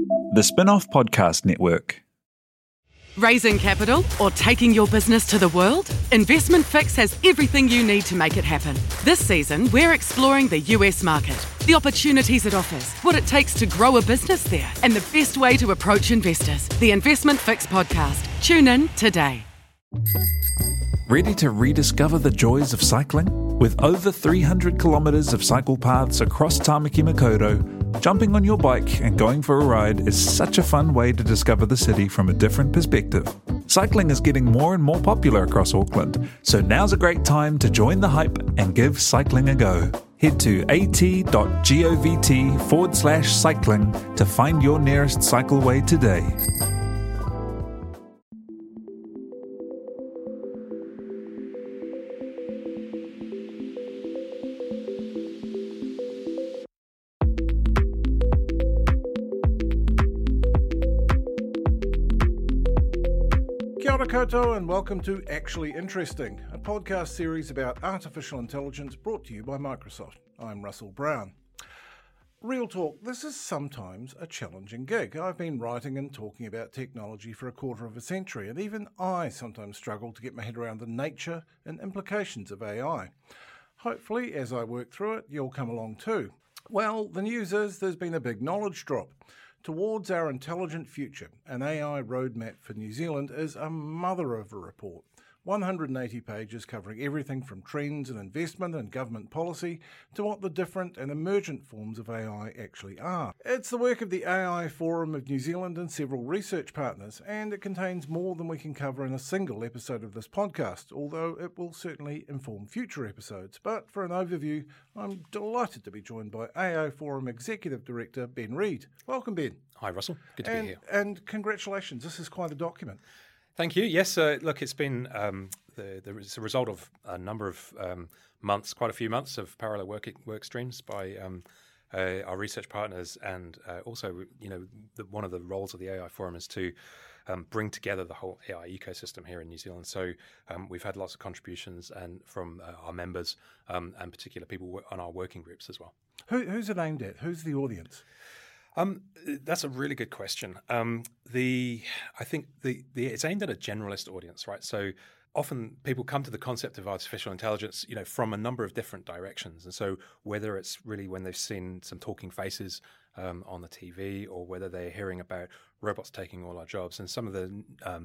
The Spin-off Podcast Network. Raising capital or taking your business to the world? Investment Fix has everything you need to make it happen. This season, we're exploring the US market, the opportunities it offers, what it takes to grow a business there, and the best way to approach investors. The Investment Fix podcast. Tune in today. Ready to rediscover the joys of cycling? With over 300 kilometres of cycle paths across Tamaki Makaurau, jumping on your bike and going for a ride is such a fun way to discover the city from a different perspective. Cycling is getting more and more popular across Auckland, so now's a great time to join the hype and give cycling a go. Head to at.govt/cycling to find your nearest cycleway today. Kia ora koutou and welcome to Actually Interesting, a podcast series about artificial intelligence brought to you by Microsoft. I'm Russell Brown. Real talk, this is sometimes a challenging gig. I've been writing and talking about technology for a quarter of a century, and even I sometimes struggle to get my head around the nature and implications of AI. Hopefully, as I work through it, you'll come along too. Well, the news is there's been a big knowledge drop. Towards Our Intelligent Future, an AI roadmap for New Zealand is a mother of a report. 180 pages covering everything from trends in investment and government policy to what the different and emergent forms of AI actually are. It's the work of the AI Forum of New Zealand and several research partners, and it contains more than we can cover in a single episode of this podcast, although it will certainly inform future episodes. But for an overview, I'm delighted to be joined by AI Forum Executive Director Ben Reid. Welcome, Ben. Hi, Russell. Good to be here. And congratulations, this is quite a dodocument. Thank you. Yes, look, it's been it's a result of a number of months, quite a few months of parallel work streams by our research partners, and also, one of the roles of the AI Forum is to bring together the whole AI ecosystem here in New Zealand. So we've had lots of contributions and from our members and particular people on our working groups as well. Who's it aimed at? Who's the audience? That's a really good question. I think it's aimed at a generalist audience, right? So often people come to the concept of artificial intelligence, from a number of different directions. And so whether it's really when they've seen some talking faces on the TV, or whether they're hearing about robots taking all our jobs, and some of the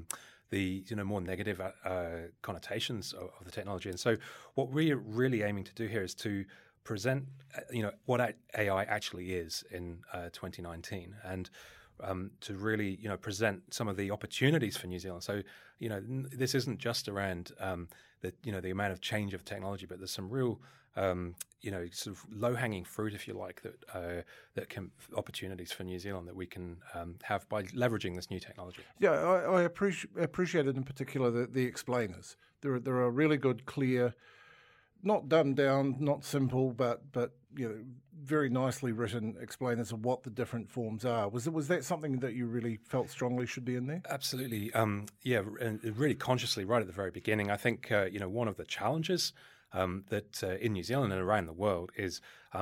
more negative connotations of the technology. And so what we're really aiming to do here is to present, what AI actually is in 2019, and to really, present some of the opportunities for New Zealand. So, this isn't just around the amount of change of technology, but there's some real, sort of low-hanging fruit, if you like, that can opportunities for New Zealand that we can have by leveraging this new technology. Yeah, I appreciated in particular the explainers. There are really good, clear, not dumbed down, not simple, but very nicely written explainers of what the different forms are. Was that something that you really felt strongly should be in there? Absolutely. And really consciously right at the very beginning. I think one of the challenges that in New Zealand and around the world is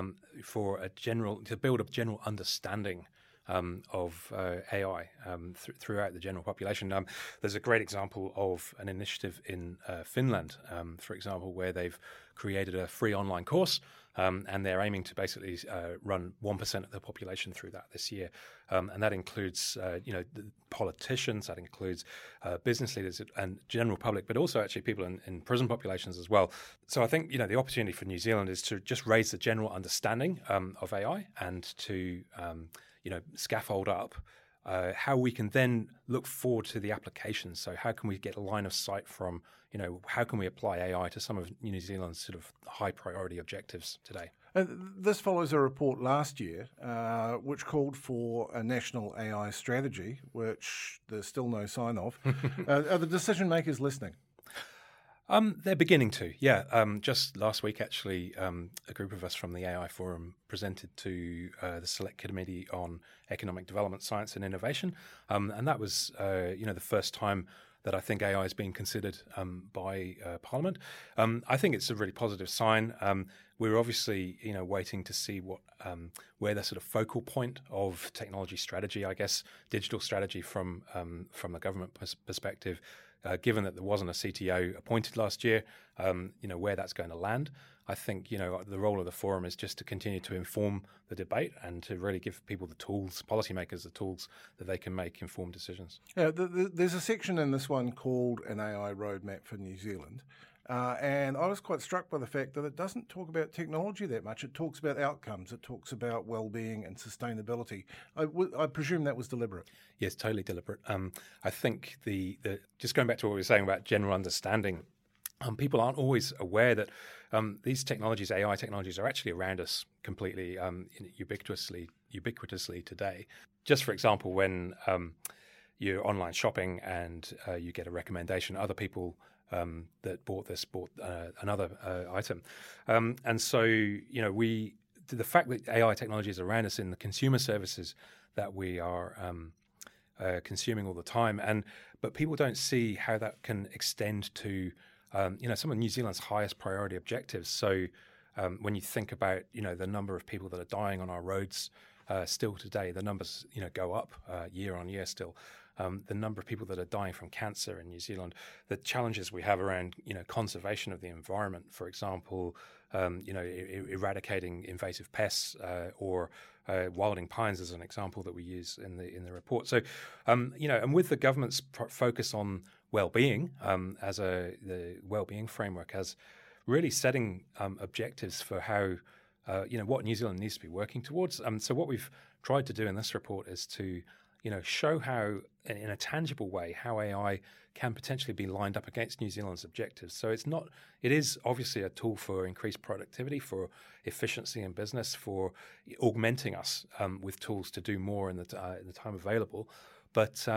to build a general understanding of AI throughout the general population. There's a great example of an initiative in Finland, for example, where they've created a free online course, and they're aiming to basically run 1% of the population through that this year. And that includes, the politicians, that includes business leaders and general public, but also actually people in prison populations as well. So I think, the opportunity for New Zealand is to just raise the general understanding of AI and to scaffold up how we can then look forward to the applications. So how can we get a line of sight from, how can we apply AI to some of New Zealand's sort of high priority objectives today? This follows a report last year which called for a national AI strategy, which there's still no sign of. Are the decision makers listening? They're beginning to, yeah. Just last week, actually, a group of us from the AI Forum presented to the Select Committee on Economic Development, Science and Innovation, and that was, the first time that I think AI is being considered by Parliament. I think it's a really positive sign. We're obviously, waiting to see where the sort of focal point of technology strategy, I guess, digital strategy from the government perspective, given that there wasn't a CTO appointed last year, where that's going to land. I think, the role of the forum is just to continue to inform the debate and to really give people the tools, policymakers the tools that they can make informed decisions. Yeah, there's a section in this one called an AI roadmap for New Zealand. And I was quite struck by the fact that it doesn't talk about technology that much. It talks about outcomes. It talks about well-being and sustainability. I presume that was deliberate. Yes, totally deliberate. I think just going back to what we were saying about general understanding, people aren't always aware that these technologies, AI technologies, are actually around us completely ubiquitously today. Just for example, when you're online shopping and you get a recommendation, other people that bought another item, and so the fact that AI technology is around us in the consumer services that we are consuming all the time, but people don't see how that can extend to some of New Zealand's highest priority objectives. So when you think about the number of people that are dying on our roads still today, the numbers go up year on year still. The number of people that are dying from cancer in New Zealand, the challenges we have around conservation of the environment, for example, eradicating invasive pests or wilding pines as an example that we use in the report. So and with the government's focus on well-being as the well-being framework as really setting objectives for how what New Zealand needs to be working towards. So what we've tried to do in this report is to show how, in a tangible way, how AI can potentially be lined up against New Zealand's objectives. So it is obviously a tool for increased productivity, for efficiency in business, for augmenting us with tools to do more in the time available. But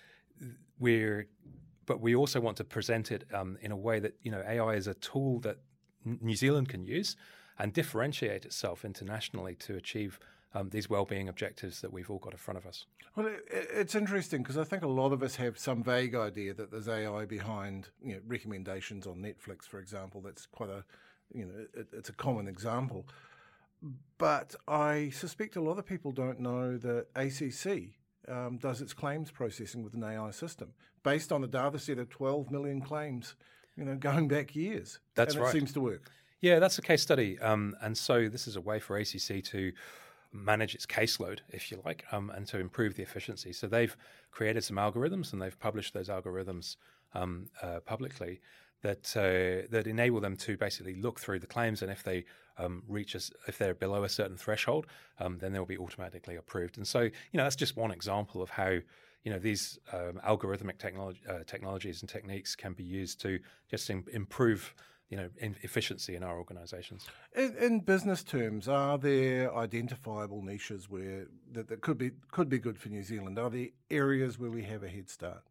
we also want to present it in a way that AI is a tool that New Zealand can use and differentiate itself internationally to achieve these well-being objectives that we've all got in front of us. Well, it's interesting because I think a lot of us have some vague idea that there's AI behind recommendations on Netflix, for example. That's quite it's a common example. But I suspect a lot of people don't know that ACC does its claims processing with an AI system based on a data set of 12 million claims, going back years. That's right. And it seems to work. Yeah, that's a case study. And so this is a way for ACC to manage its caseload, if you like, and to improve the efficiency. So they've created some algorithms and they've published those algorithms publicly that enable them to basically look through the claims, and if they if they're below a certain threshold, then they'll be automatically approved. And so that's just one example of how these algorithmic technologies and techniques can be used to just improve efficiency in our organisations. In business terms, are there identifiable niches where that could be good for New Zealand? Are there areas where we have a head start?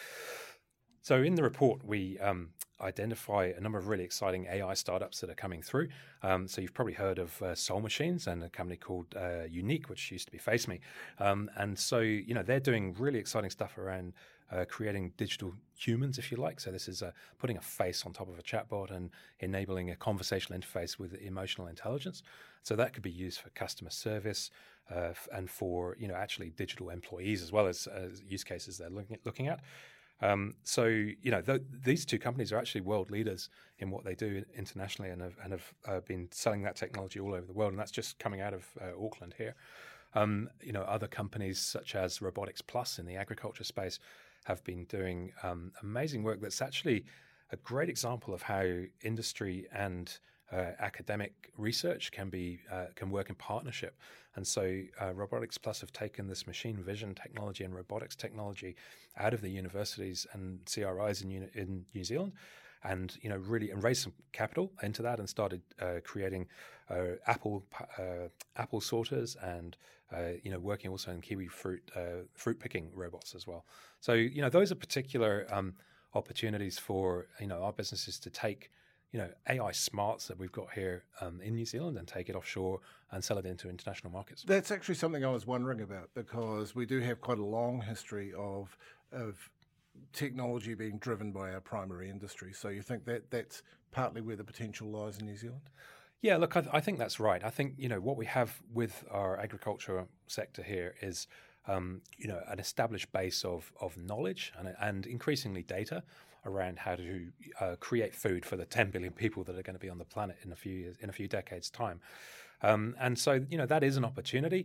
So in the report, we identify a number of really exciting AI startups that are coming through. So you've probably heard of Soul Machines and a company called Unique, which used to be FaceMe. And so, they're doing really exciting stuff around creating digital humans, if you like. So this is putting a face on top of a chatbot and enabling a conversational interface with emotional intelligence. So that could be used for customer service and for, actually digital employees as well as use cases they're looking at. So these two companies are actually world leaders in what they do internationally and have been selling that technology all over the world, and that's just coming out of Auckland here. Other companies such as Robotics Plus in the agriculture space have been doing amazing work that's actually a great example of how industry and academic research can work in partnership. And so Robotics Plus have taken this machine vision technology and robotics technology out of the universities and CRIs in New Zealand, and really raised some capital into that and started creating apple sorters and working also in kiwi fruit picking robots as well. So those are particular opportunities for our businesses to take AI smarts that we've got here in New Zealand and take it offshore and sell it into international markets. That's actually something I was wondering about, because we do have quite a long history of technology being driven by our primary industry. So you think that that's partly where the potential lies in New Zealand? Yeah, look, I think that's right. I think, what we have with our agriculture sector here is, an established base of knowledge and increasingly data around how to create food for the 10 billion people that are going to be on the planet in a few decades' time. And so, that is an opportunity.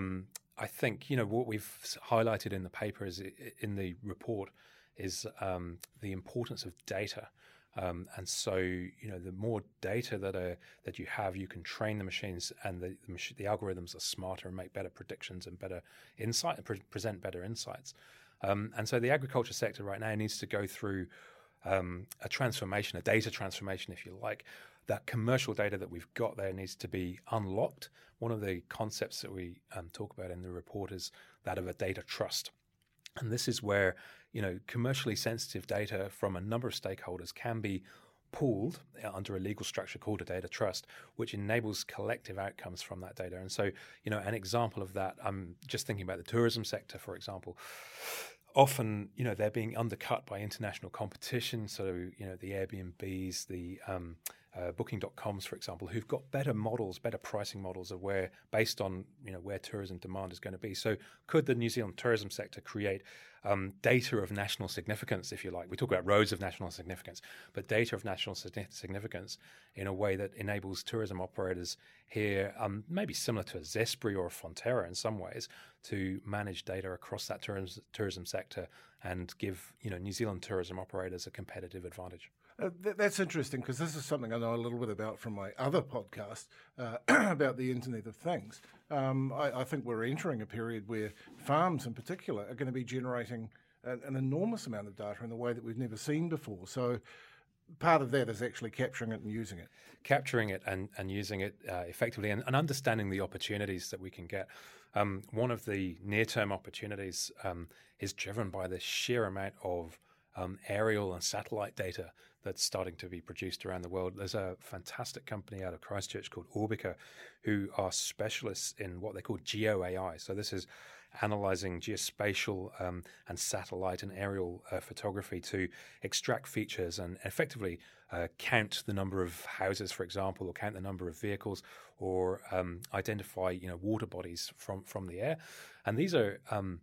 I think, what we've highlighted in the paper in the report is the importance of data. And so, the more data that you have, you can train the machines, and the algorithms are smarter and make better predictions and better insight and present better insights. And so the agriculture sector right now needs to go through a transformation, a data transformation, if you like. That commercial data that we've got there needs to be unlocked. One of the concepts that we talk about in the report is that of a data trust. And this is where, commercially sensitive data from a number of stakeholders can be pooled under a legal structure called a data trust, which enables collective outcomes from that data. And so, an example of that, I'm just thinking about the tourism sector, for example. Often, they're being undercut by international competition. So, the Airbnbs, the Booking.coms, for example, who've got better models, better pricing models of where, based on, where tourism demand is going to be. So could the New Zealand tourism sector create data of national significance, if you like? We talk about roads of national significance, but data of national significance in a way that enables tourism operators here, maybe similar to a Zespri or a Fonterra in some ways, to manage data across that tourism sector and give, New Zealand tourism operators a competitive advantage. That's interesting, because this is something I know a little bit about from my other podcast about the Internet of Things. I think we're entering a period where farms in particular are going to be generating an enormous amount of data in a way that we've never seen before. So part of that is actually capturing it and using it. Capturing it and using it effectively and understanding the opportunities that we can get. One of the near-term opportunities is driven by the sheer amount of aerial and satellite data that's starting to be produced around the world. There's a fantastic company out of Christchurch called Orbica, who are specialists in what they call geo-AI. So this is analyzing geospatial and satellite and aerial photography to extract features and effectively count the number of houses, for example, or count the number of vehicles, or identify water bodies from the air. And these are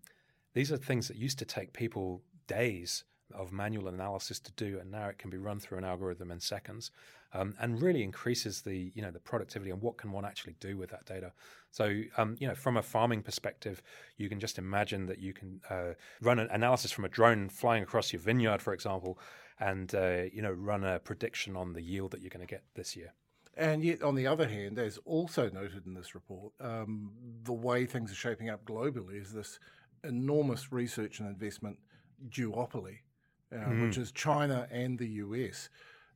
things that used to take people days of manual analysis to do, and now it can be run through an algorithm in seconds, and really increases the productivity and what can one actually do with that data. So from a farming perspective, you can just imagine that you can run an analysis from a drone flying across your vineyard, for example, and run a prediction on the yield that you're going to get this year. And yet, on the other hand, as also noted in this report, the way things are shaping up globally is this enormous research and investment duopoly, which is China and the US,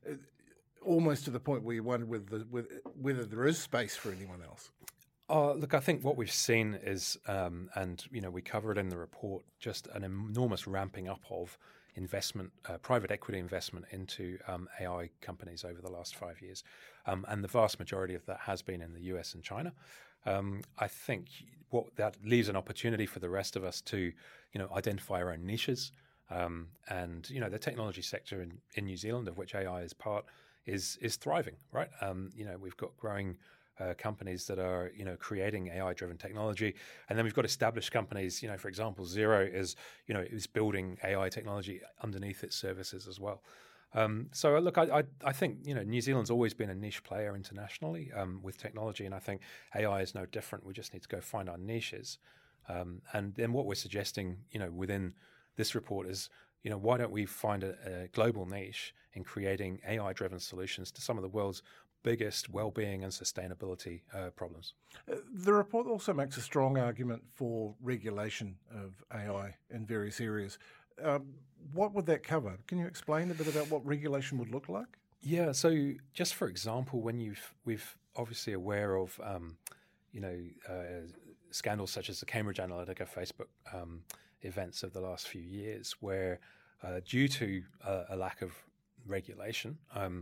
almost to the point where you wonder whether there is space for anyone else. Look, I think what we've seen is, and we cover it in the report, just an enormous ramping up of investment, private equity investment into AI companies over the last 5 years, and the vast majority of that has been in the US and China. I think what that leaves an opportunity for the rest of us to, identify our own niches. And the technology sector in New Zealand, of which AI is part, is thriving, right? We've got growing companies that are creating AI-driven technology, and then we've got established companies. For example, Xero is building AI technology underneath its services as well. So look, I think New Zealand's always been a niche player internationally with technology, and I think AI is no different. We just need to go find our niches, and then what we're suggesting, within this report is, why don't we find a global niche in creating AI-driven solutions to some of the world's biggest well-being and sustainability problems? The report also makes a strong argument for regulation of AI in various areas. What would that cover? Can you explain a bit about what regulation would look like? Yeah, so just for example, when we've obviously aware of scandals such as the Cambridge Analytica Facebook events of the last few years, where due to a lack of regulation,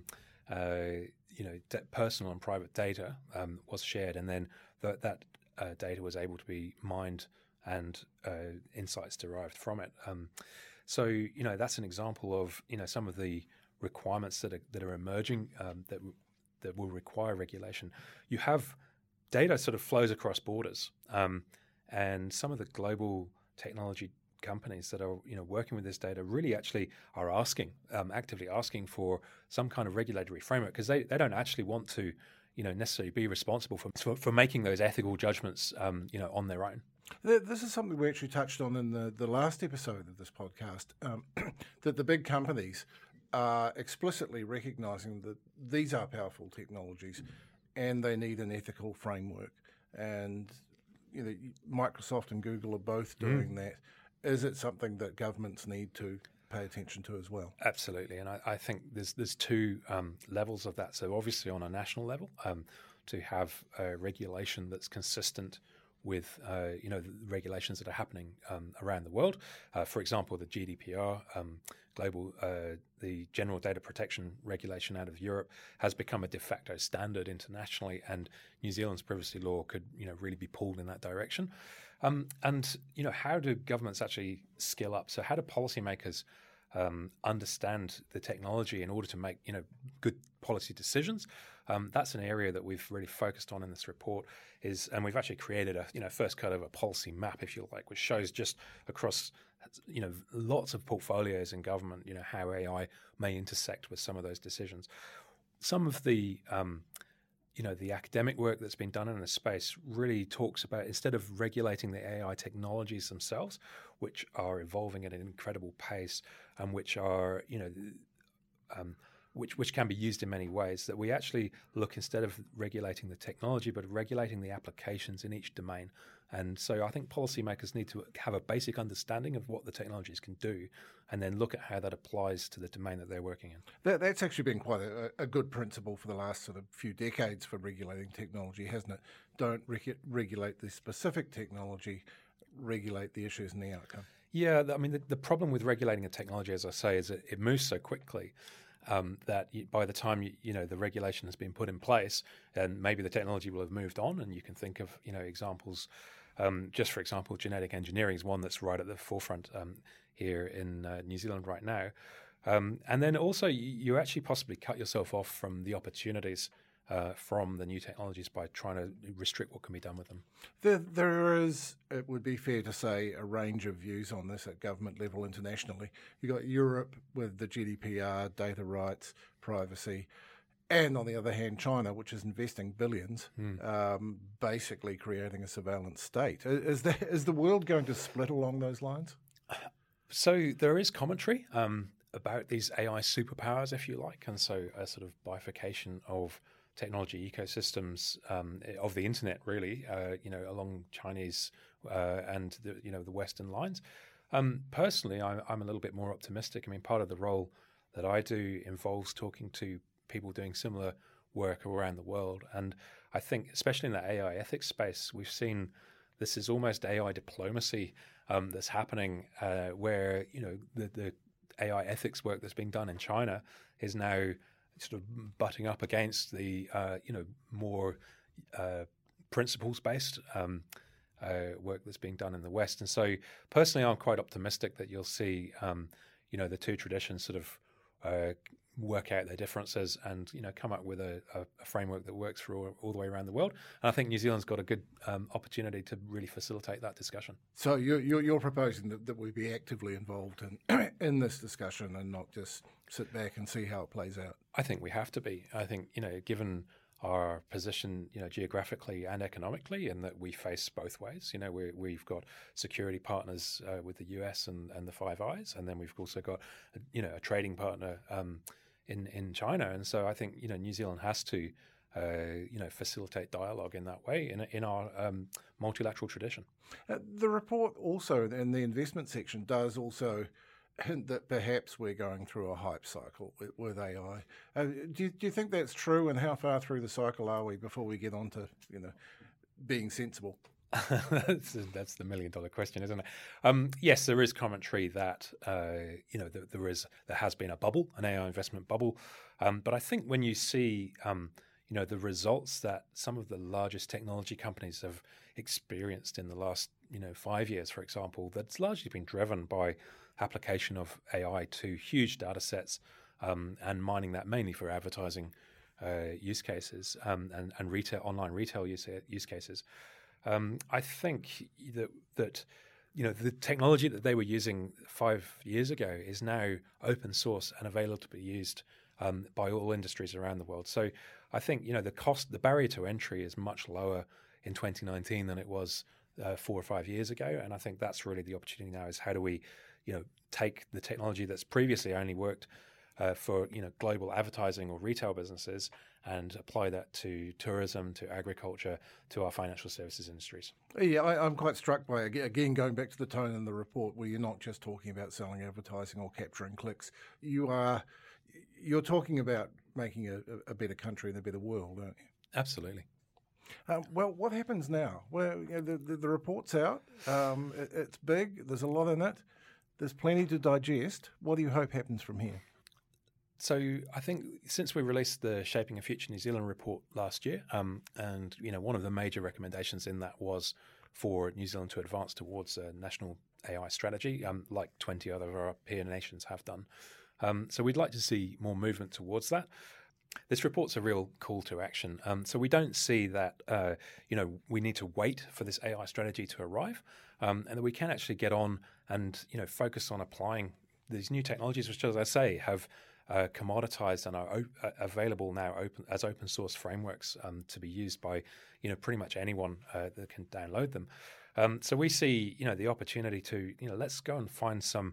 personal and private data was shared, and then that data was able to be mined and insights derived from it. So, that's an example of, some of the requirements that are emerging that will require regulation. You have data sort of flows across borders, and some of the global technology companies that are working with this data really actually are actively asking for some kind of regulatory framework, because they don't actually want to necessarily be responsible for making those ethical judgments on their own. This is something we actually touched on in the last episode of this podcast, that the big companies are explicitly recognising that these are powerful technologies and they need an ethical framework. And Microsoft and Google are both doing that. Is it something that governments need to pay attention to as well? Absolutely, and I think there's two levels of that. So obviously on a national level, to have a regulation that's consistent with the regulations that are happening around the world. For example, the GDPR, the General Data Protection Regulation out of Europe, has become a de facto standard internationally, and New Zealand's privacy law could really be pulled in that direction. And how do governments actually skill up? So how do policymakers understand the technology in order to make good policy decisions? That's an area that we've really focused on in this report, and we've actually created a first cut of a policy map, if you like, which shows just across lots of portfolios in government how AI may intersect with some of those decisions. Some of the the academic work that's been done in this space really talks about, instead of regulating the AI technologies themselves, which are evolving at an incredible pace and which are, which can be used in many ways, that we actually look, instead of regulating the technology, but regulating the applications in each domain. And so I think policymakers need to have a basic understanding of what the technologies can do, and then look at how that applies to the domain that they're working in. That's actually been quite a good principle for the last sort of few decades for regulating technology, hasn't it? Don't regulate the specific technology, regulate the issues and the outcome. Yeah, I mean, the problem with regulating a technology, as I say, is that it moves so quickly that by the time the regulation has been put in place, and maybe the technology will have moved on, and you can think of examples. Just for example, genetic engineering is one that's right at the forefront here in New Zealand right now. And then also you actually possibly cut yourself off from the opportunities from the new technologies by trying to restrict what can be done with them. There is, it would be fair to say, a range of views on this at government level internationally. You've got Europe with the GDPR, data rights, privacy, and on the other hand, China, which is investing billions, basically creating a surveillance state. Is the world going to split along those lines? So there is commentary about these AI superpowers, if you like, and so a sort of bifurcation of technology ecosystems of the internet, really, along Chinese and the Western lines. Personally, I'm a little bit more optimistic. I mean, part of the role that I do involves talking to people doing similar work around the world, and I think, especially in the AI ethics space, we've seen this is almost AI diplomacy that's happening, where the AI ethics work that's being done in China is now sort of butting up against the more principles-based work that's being done in the West. And so personally, I'm quite optimistic that you'll see the two traditions sort of work out their differences and come up with a framework that works for all the way around the world. And I think New Zealand's got a good opportunity to really facilitate that discussion. So you're proposing that we be actively involved in this discussion and not just sit back and see how it plays out? I think we have to be. I think given our position, geographically and economically, and that we face both ways. We've got security partners with the US and the Five Eyes, and then we've also got a trading partner in China. And so I think New Zealand has to facilitate dialogue in that way in our multilateral tradition. The report also, in the investment section, does also hint that perhaps we're going through a hype cycle with AI. Do you think that's true, and how far through the cycle are we before we get on to being sensible? That's the $1 million question, isn't it? Yes, there is commentary that there has been a bubble, an AI investment bubble, but I think when you see the results that some of the largest technology companies have experienced in the last 5 years, for example, that's largely been driven by application of AI to huge data sets and mining that mainly for advertising use cases and online retail use cases. I think that the technology that they were using 5 years ago is now open source and available to be used by all industries around the world. So I think the barrier to entry is much lower in 2019 than it was 4 or 5 years ago, and I think that's really the opportunity now: is how do we take the technology that's previously only worked for global advertising or retail businesses and apply that to tourism, to agriculture, to our financial services industries. Yeah, I'm quite struck by, again, going back to the tone in the report, where you're not just talking about selling advertising or capturing clicks. You're talking about making a better country and a better world, aren't you? Absolutely. Well, what happens now? Well, the report's out. It's big. There's a lot in it. There's plenty to digest. What do you hope happens from here? So I think since we released the Shaping a Future New Zealand report last year, and one of the major recommendations in that was for New Zealand to advance towards a national AI strategy, like 20 other of our peer nations have done. So we'd like to see more movement towards that. This report's a real call to action. So we don't see that we need to wait for this AI strategy to arrive, and that we can actually get on and focus on applying these new technologies, which, as I say, have commoditized and are available now as open source frameworks to be used by pretty much anyone that can download them. So we see the opportunity to let's go and find some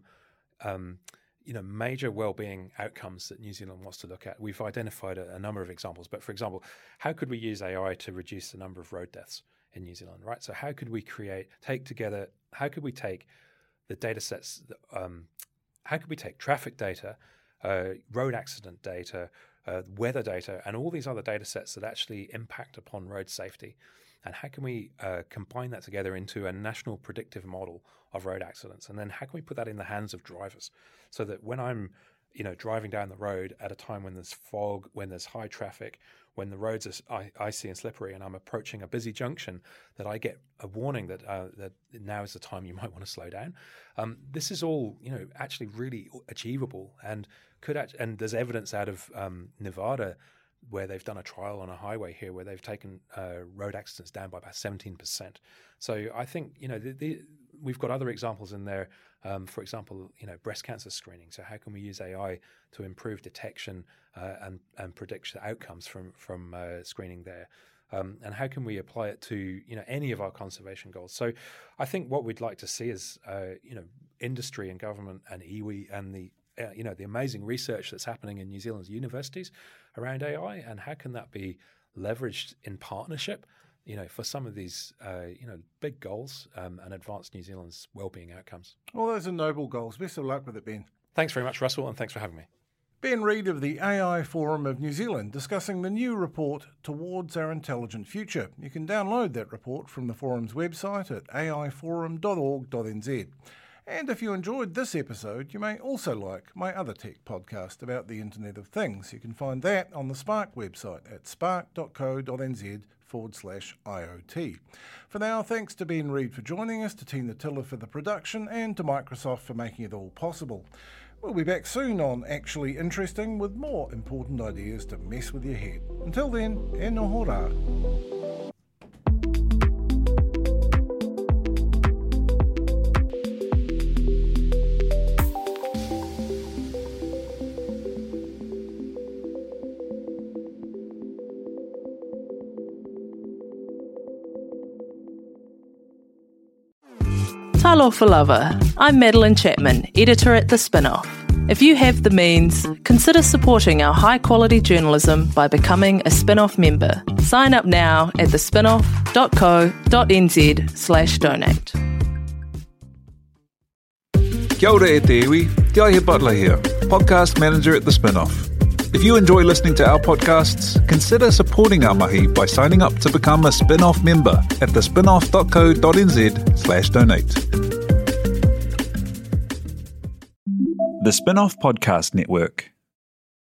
major well-being outcomes that New Zealand wants to look at. We've identified a number of examples, but for example, how could we use AI to reduce the number of road deaths in New Zealand? Right. So how could we how could we take the data sets? How could we take traffic data, road accident data, weather data, and all these other data sets that actually impact upon road safety? And how can we combine that together into a national predictive model of road accidents? And then how can we put that in the hands of drivers so that when I'm driving down the road at a time when there's fog, when there's high traffic, when the roads are icy and slippery, and I'm approaching a busy junction, that I get a warning that now is the time you might want to slow down. This is all actually really achievable, and and there's evidence out of Nevada, where they've done a trial on a highway here where they've taken road accidents down by about 17%. So I think we've got other examples in there. For example, breast cancer screening. So how can we use AI to improve detection and predict the outcomes from screening there? And how can we apply it to any of our conservation goals? So I think what we'd like to see is industry and government and iwi and the amazing research that's happening in New Zealand's universities around AI, and how can that be leveraged in partnership, for some of these, big goals and advance New Zealand's wellbeing outcomes. Well, those are noble goals. Best of luck with it, Ben. Thanks very much, Russell, and thanks for having me. Ben Reid of the AI Forum of New Zealand discussing the new report Towards Our Intelligent Future. You can download that report from the forum's website at aiforum.org.nz. And if you enjoyed this episode, you may also like my other tech podcast about the Internet of Things. You can find that on the Spark website at spark.co.nz/IoT. For now, thanks to Ben Reid for joining us, to Tina Tiller for the production, and to Microsoft for making it all possible. We'll be back soon on Actually Interesting with more important ideas to mess with your head. Until then, e noho rā. Talofa Lover. I'm Madeline Chapman, editor at The Spin-Off. If you have the means, consider supporting our high-quality journalism by becoming a Spin-Off member. Sign up now at thespinoff.co.nz/donate. Kia ora e te iwi, Te Aihe Butler here, podcast manager at The Spin-Off. If you enjoy listening to our podcasts, consider supporting our mahi by signing up to become a Spin-Off member at thespinoff.co.nz/donate. The Spin-Off Podcast Network.